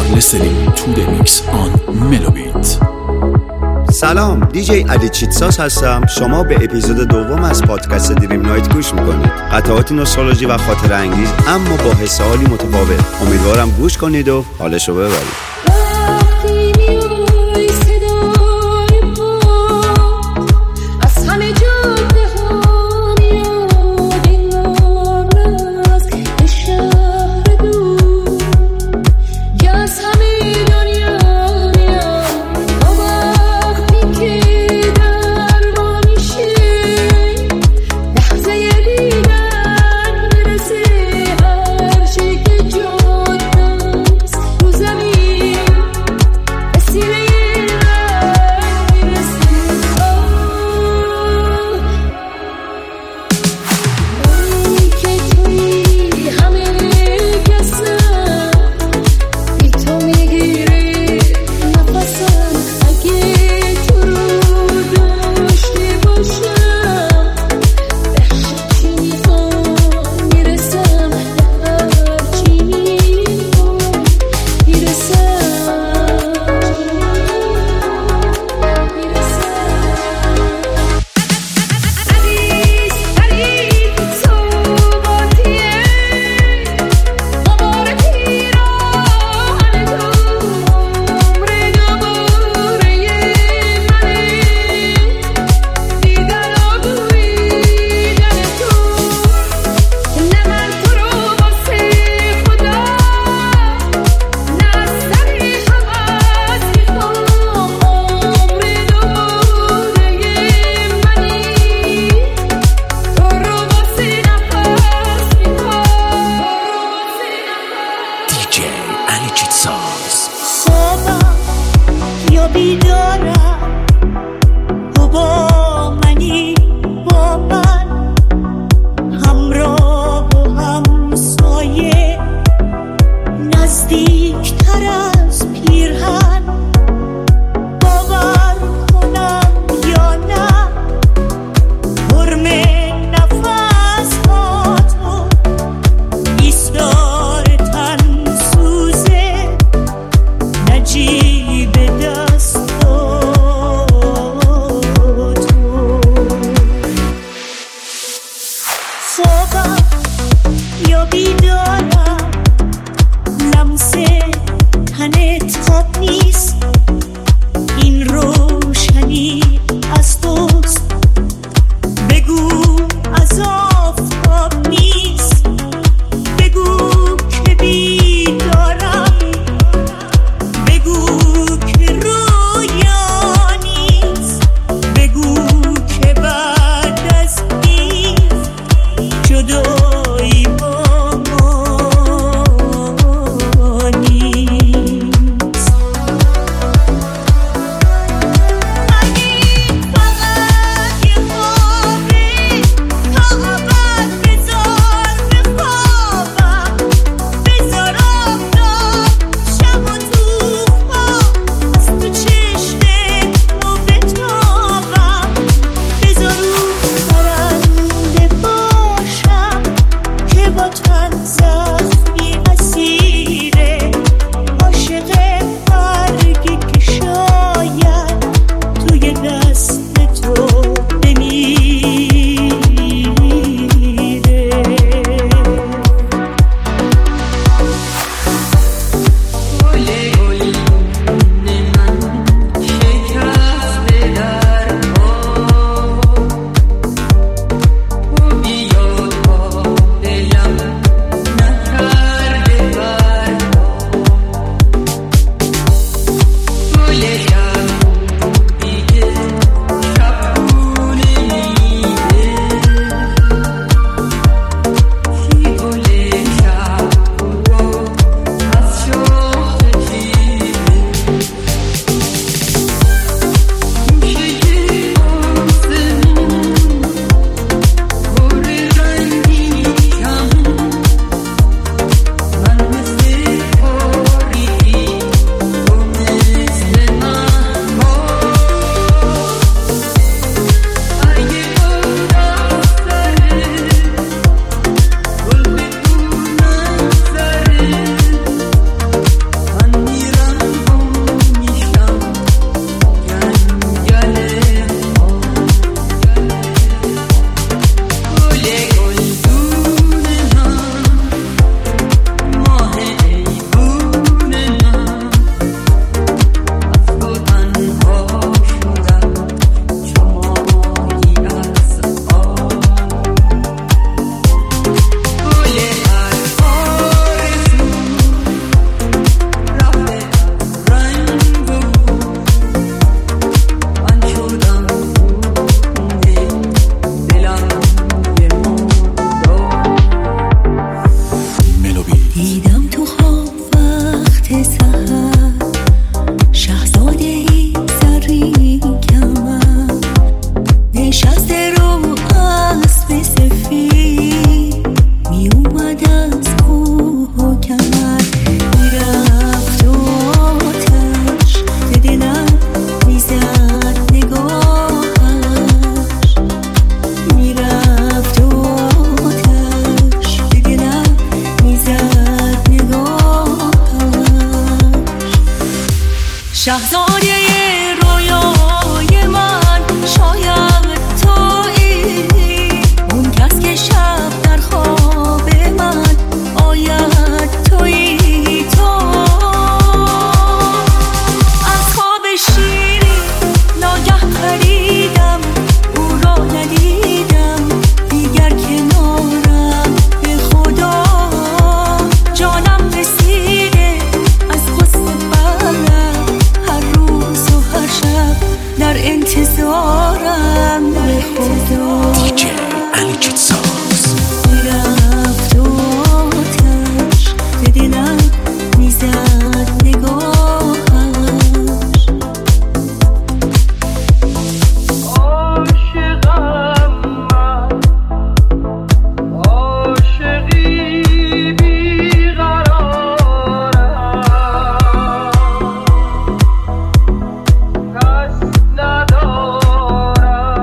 listening to the mix on Melobit. سلام، دیجی علی چیتساس هستم. شما به اپیزود دوم از پادکست دریم نایت گوش میکنید. قطعاتی نوستالژی و خاطره انگیز اما با حس حالی متفاوت. امیدوارم گوش کنید و حالشو ببرید. شاهزاده رویای من شاید تویی، اون کس که شب در خواب من آید تویی. تو از خواب شیری ناگه پریدم، او را ندیدم دیگر کنارم. به خدا جانم رسیده از غصه برم، هر روز و هر شب در انتظارم. به خدا دیجی علی چیتساز میرفت و آتش به دلم میزد نگاهش. عاشقم من، عاشقی بیقرارم، کس ندارد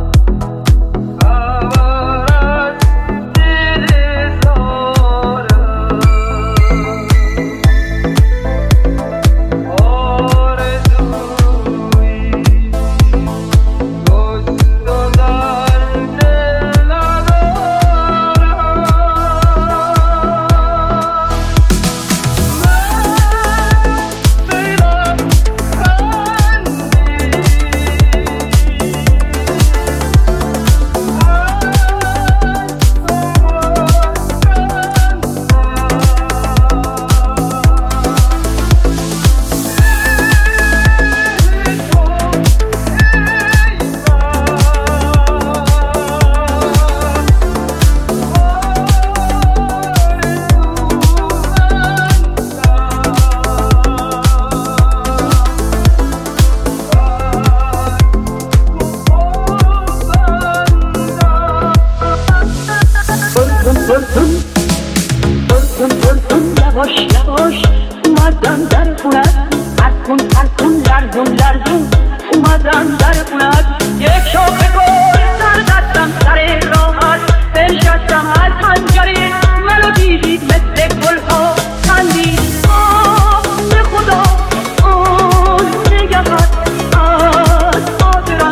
خبر از دل زارم. آرزویی دوست و در دل ندارم. من بیرم یواش یواش اومدم در خونت، هرکن لرزون لرزون اومدم در خونت. یک شاخه گل سر دستم سر راحت، بنشستم از پنجره منو دیدید مثل گلها خندید. به خدا آن نگهت از خاطرم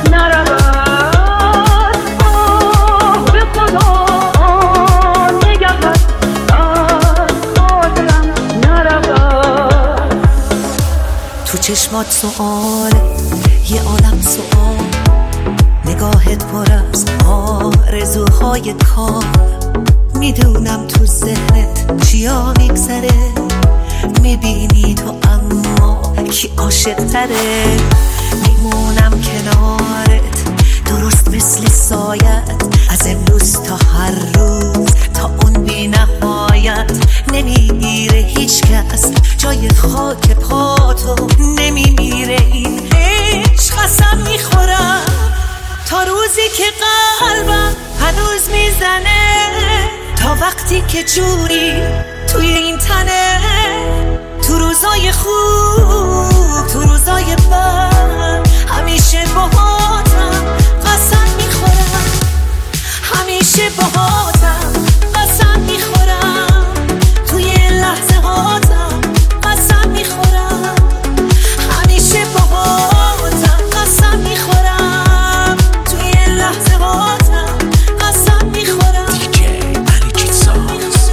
نرود. به خدا آن نگهت از خاطرم نرود. تو چشمات سؤاله، یه عالم سؤال، نگاهت پر از آرزوهای کار. میدونم تو ذهنت چیا میگذره، میبینی تو اما کی عاشق تره. میمونم کنارت درست مثل سایت، از امروز تا هر روز تا اون بی نهایت. نمیگیره هیچ کس جای خاک پاتو، نمیمیره این عشق. قسم میخورم تا روزی که قلبم هنوز میزنه، تا وقتی که جونی توی این تنه. تو روزای خوب تو روزای بد همیشه باهاتم، قسم میخورم همیشه باهاتم. قسم میخورم توی لحظه هاتم، قسم میخورم همیشه باهاتم. قسم میخورم توی لحظه هاتم، قسم میخورم. دیجی علی چیتساز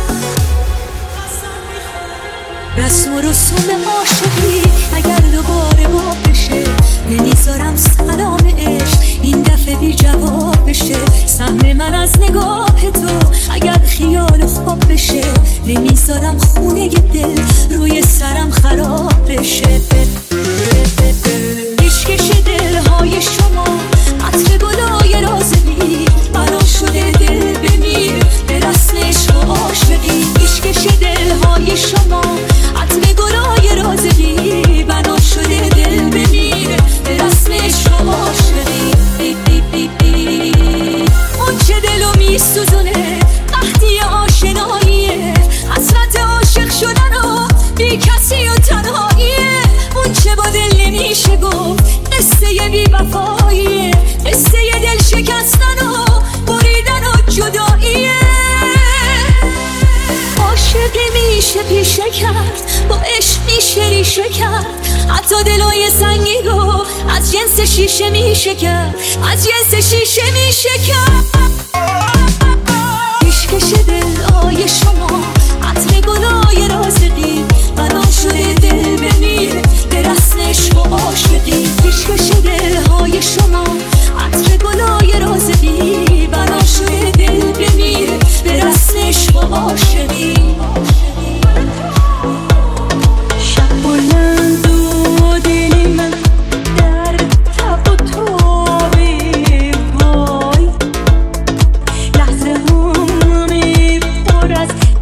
رسم و رسوم عاشقی اگر دوباره با بشه، نمیذارم سلام عشق این دفعه بی جواب بشه. سهم من از نگاه تو اگر خیال خواب بشه، نمیذارم خونه دل روی سرم خراب بشه. پیشکش دلهای شما عطر گلای رازمی، بنا شده دل بمیر به رسم عشق و عاشقی. پیشکش دلهای شما عطر گلای رازمی، بنا شده دل بمیر به رسم عشق و عاشقی. اون چه دلو میسوزونه وقتی آشناییه، حسرت عاشق شدن و پیشه کرد، با عشق میشه ریشه کرد. حتی دلای سنگی رو از جنس شیشه میشه کرد، از جنس شیشه میشه کرد. پیشکش دلای شما عطر گلای رازقی، بنا شده دل بمیره به رسم عشق و عاشقی. پیشکش دلهای شما عطر گلای رازقی، بنا شده دل بمیره به رسم عشق و عاشقی. شب بلند و دل من در تب و تابه وای، لحظه همه پر از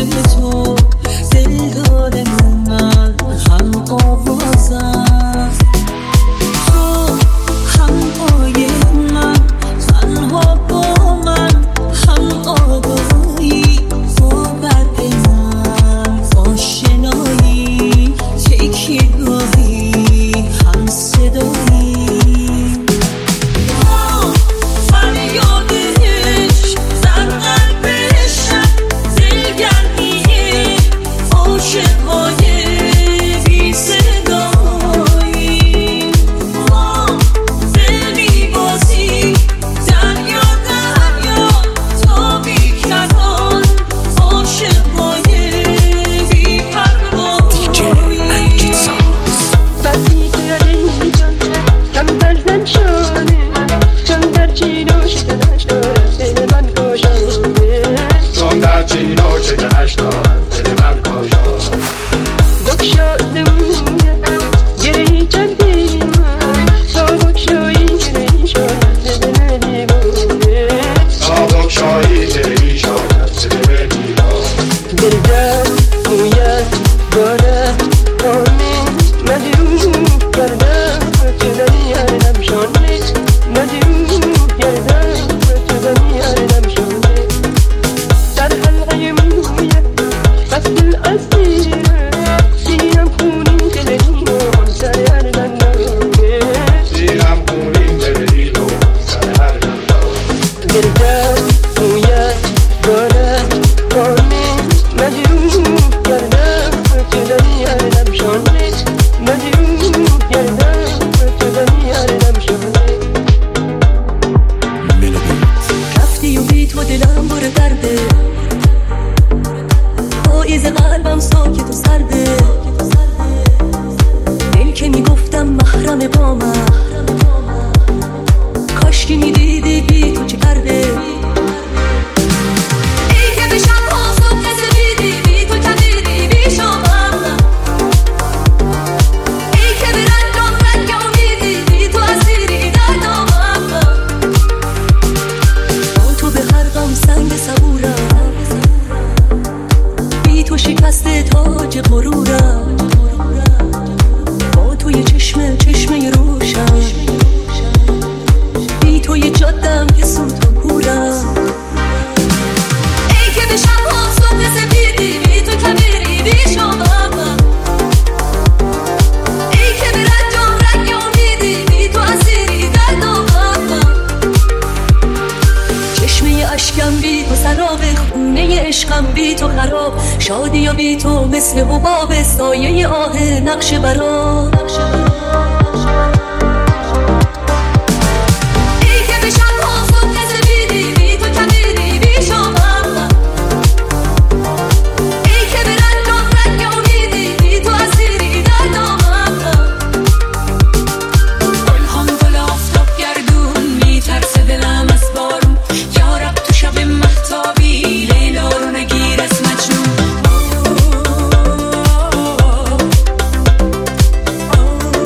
تو دل داره من هم آوازم تو هم آیه من تنها با من هم آگاهی با برد من آشنایی تکیه گاهی هم صدایی شادی و بی تو مثل حباب سایه آه نقش برا ای که به شب ها صبح نزمیدی بی تو کمیدی بی شما ای که به رنگ امیدی بی تو اسیری در دامم گلهام گل آفتاب گردون میترسه دلم از بارون یارب تو شب مهتابی لیلا رو نگیر از مجنون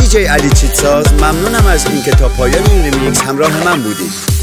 دیجی علی چیتساز. ممنونم از اینکه تا پایان این ریمیکس همراه من بودید.